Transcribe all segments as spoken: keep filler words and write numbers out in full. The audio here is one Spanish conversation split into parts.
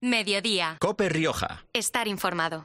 Mediodía. COPE Rioja. Estar informado.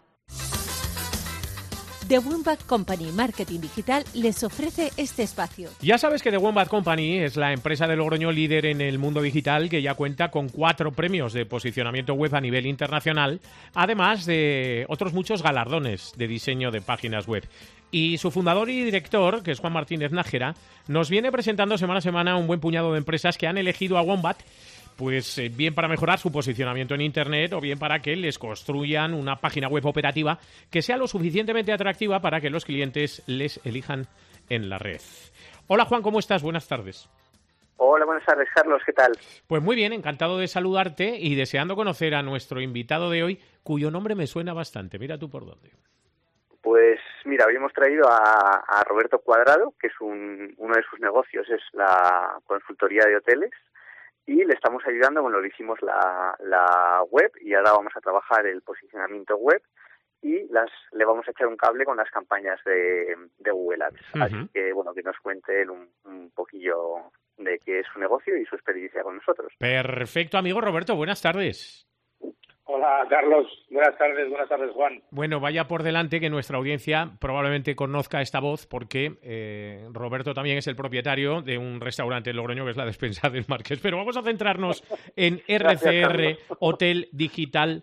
The Wombat Company Marketing Digital les ofrece este espacio. Ya sabes que The Wombat Company es la empresa de Logroño líder en el mundo digital que ya cuenta con cuatro premios de posicionamiento web a nivel internacional, además de otros muchos galardones de diseño de páginas web. Y su fundador y director, que es Juan Martínez Nájera, nos viene presentando semana a semana un buen puñado de empresas que han elegido a Wombat, pues eh, bien para mejorar su posicionamiento en Internet o bien para que les construyan una página web operativa que sea lo suficientemente atractiva para que los clientes les elijan en la red. Hola Juan, ¿cómo estás? Buenas tardes. Hola, buenas tardes, Carlos, ¿qué tal? Pues muy bien, encantado de saludarte y deseando conocer a nuestro invitado de hoy, cuyo nombre me suena bastante. Mira tú por dónde. Pues mira, hoy hemos traído a, a Roberto Cuadrado, que es un, uno de sus negocios, es la consultoría de hoteles. Y le estamos ayudando, bueno, le hicimos la, la web y ahora vamos a trabajar el posicionamiento web y las le vamos a echar un cable con las campañas de, de Google Ads. Uh-huh. Así que, bueno, que nos cuente él un, un poquillo de qué es su negocio y su experiencia con nosotros. Perfecto, amigo Roberto, buenas tardes. Hola, Carlos. Buenas tardes, buenas tardes, Juan. Bueno, vaya por delante que nuestra audiencia probablemente conozca esta voz porque eh, Roberto también es el propietario de un restaurante en Logroño que es la Despensa del Marqués. Pero vamos a centrarnos en R C R hotel digital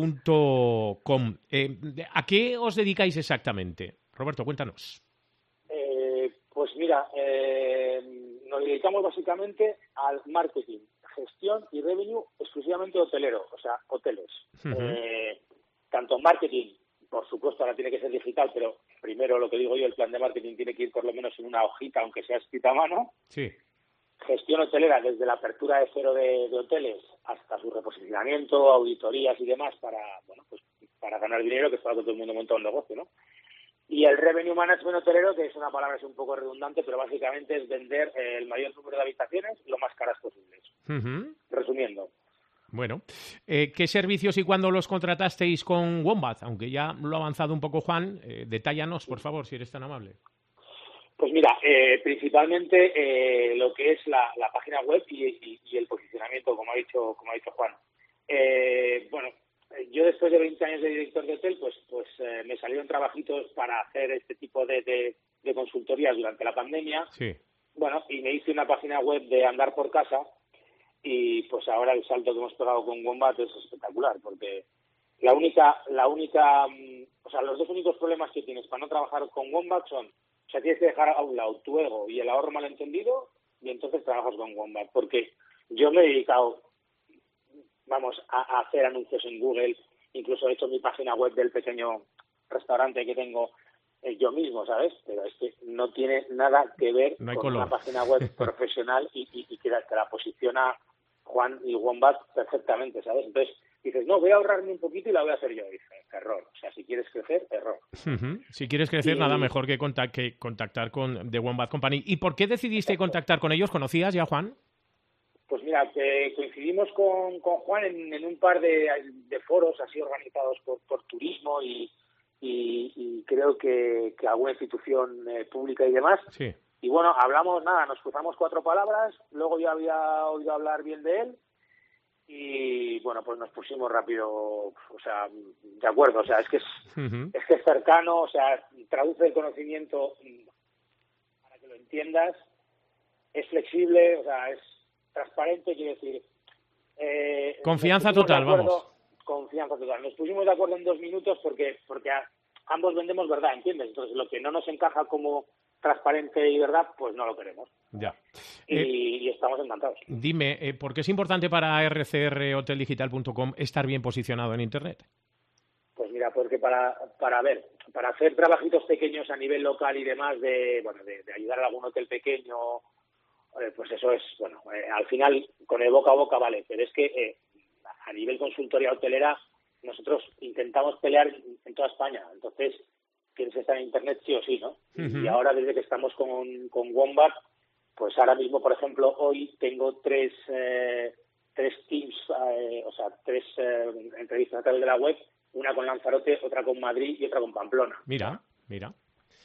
punto com. Eh, ¿A qué os dedicáis exactamente? Roberto, cuéntanos. Eh, pues mira, eh, nos dedicamos básicamente al marketing, gestión y revenue exclusivamente hotelero, o sea, hoteles. Uh-huh. Eh, tanto marketing, por supuesto, ahora tiene que ser digital, pero primero lo que digo yo, el plan de marketing tiene que ir por lo menos en una hojita, aunque sea escrita a mano. Sí. Gestión hotelera, desde la apertura de cero de, de hoteles hasta su reposicionamiento, auditorías y demás para, bueno, pues para ganar dinero, que es para que todo el mundo monta un negocio, ¿no? Y el revenue management hotelero, que es una palabra es un poco redundante, pero básicamente es vender eh, el mayor número de habitaciones lo más caras posibles. Uh-huh. Resumiendo. Bueno, eh, ¿qué servicios y cuándo los contratasteis con Wombat? Aunque ya lo ha avanzado un poco Juan, eh, detállanos, por favor, si eres tan amable. Pues mira, eh, principalmente eh, lo que es la, la página web y, y, y el posicionamiento, como ha dicho, como ha dicho Juan. Eh, bueno, yo después de veinte años de director de hotel, pues pues eh, me salieron trabajitos para hacer este tipo de, de, de consultorías durante la pandemia. Sí. Bueno, y me hice una página web de andar por casa y pues ahora el salto que hemos pegado con Wombat es espectacular porque la única, la única, o sea, los dos únicos problemas que tienes para no trabajar con Wombat son, o sea, tienes que dejar a un lado tu ego y el ahorro malentendido y entonces trabajas con Wombat, porque yo me he dedicado vamos a, a hacer anuncios en Google, incluso he hecho mi página web del pequeño restaurante que tengo eh, yo mismo, ¿sabes? Pero es que no tiene nada que ver no con color. Una página web profesional y, y, y que, la, que la posiciona Juan y Wombat perfectamente, ¿sabes? Entonces dices, no, voy a ahorrarme un poquito y la voy a hacer yo. Y dices, error. O sea, si quieres crecer, error. Uh-huh. Si quieres crecer, y... nada mejor que, contact- que contactar con The Wombat Company. ¿Y por qué decidiste Exacto. contactar con ellos? ¿Conocías ya a Juan? Pues mira, que coincidimos con, con Juan en, en un par de, de foros así organizados por, por turismo y, y, y creo que, que alguna institución eh, pública y demás. Sí. Y bueno, hablamos, nada, nos cruzamos cuatro palabras, luego yo había oído hablar bien de él y bueno, pues nos pusimos rápido, o sea, de acuerdo, o sea, es que es, uh-huh. es que es cercano, o sea, traduce el conocimiento para que lo entiendas, es flexible, o sea, es transparente, quiere decir... Eh, confianza total, acuerdo, vamos. Confianza total. Nos pusimos de acuerdo en dos minutos porque porque a, ambos vendemos verdad, ¿entiendes? Entonces, lo que no nos encaja como transparente y verdad, pues no lo queremos. Ya. Y, eh, y estamos encantados. Dime, eh, ¿por qué es importante para R C R hotel digital punto com estar bien posicionado en Internet? Pues mira, porque para, para ver, para hacer trabajitos pequeños a nivel local y demás, de bueno de, de ayudar a algún hotel pequeño... Eh, pues eso es, bueno, eh, al final con el boca a boca vale, pero es que eh, a nivel consultoría hotelera nosotros intentamos pelear en, en toda España, entonces tienes que estar en Internet sí o sí, ¿no? Uh-huh. Y ahora desde que estamos con, con Wombat, pues ahora mismo, por ejemplo, hoy tengo tres eh, tres teams, eh, o sea, tres eh, entrevistas a través de la web, una con Lanzarote, otra con Madrid y otra con Pamplona. Mira, mira.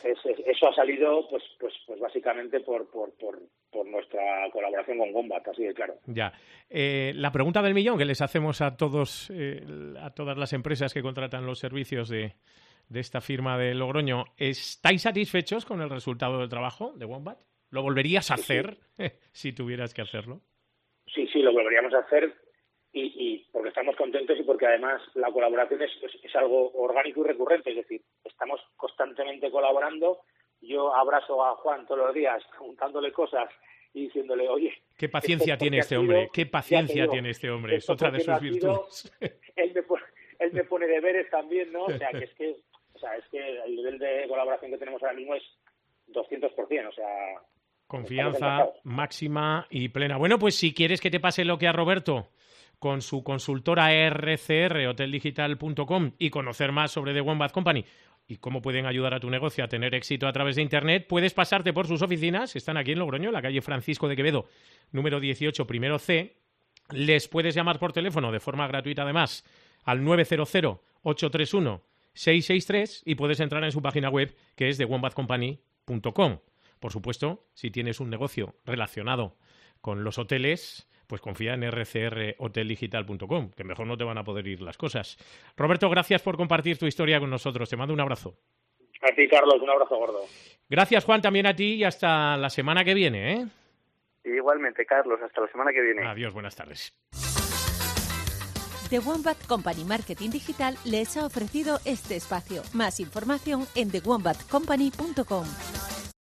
es, es, eso ha salido, pues, pues, pues básicamente por, por, por, por nuestra colaboración con Wombat, así de claro. Ya. Eh, la pregunta del millón que les hacemos a todos, eh, a todas las empresas que contratan los servicios de, de esta firma de Logroño, ¿estáis satisfechos con el resultado del trabajo de Wombat? ¿Lo volverías a hacer sí, sí. si tuvieras que hacerlo? Sí, sí, lo volveríamos a hacer y, y porque estamos contentos y porque además la colaboración es, es, es algo orgánico y recurrente, es decir, estamos constantemente colaborando. Yo abrazo a Juan todos los días preguntándole cosas y diciéndole, oye... ¿Qué paciencia tiene este hombre? ¿Qué paciencia digo, tiene este hombre? Es otra de sus virtudes. Él me, pone, él me pone deberes también, ¿no? O sea, que es que, o sea, es que el nivel de colaboración que tenemos ahora mismo es doscientos por ciento, o sea... Confianza máxima y plena. Bueno, pues si quieres que te pase lo que a Roberto con su consultora R C R, hotel digital punto com, y conocer más sobre The Wombat Company y cómo pueden ayudar a tu negocio a tener éxito a través de Internet, puedes pasarte por sus oficinas. Están aquí en Logroño, en la calle Francisco de Quevedo, número dieciocho, primero C. Les puedes llamar por teléfono de forma gratuita, además, al nueve cero cero, ocho tres uno, seis seis tres y puedes entrar en su página web, que es the wombat company punto com. Por supuesto, si tienes un negocio relacionado con los hoteles, pues confía en R C R hotel digital punto com, que mejor no te van a poder ir las cosas. Roberto, gracias por compartir tu historia con nosotros. Te mando un abrazo. A ti, Carlos, un abrazo gordo. Gracias, Juan, también a ti y hasta la semana que viene, ¿eh? Igualmente, Carlos, hasta la semana que viene. Adiós, buenas tardes. The Wombat Company Marketing Digital les ha ofrecido este espacio. Más información en the wombat company punto com.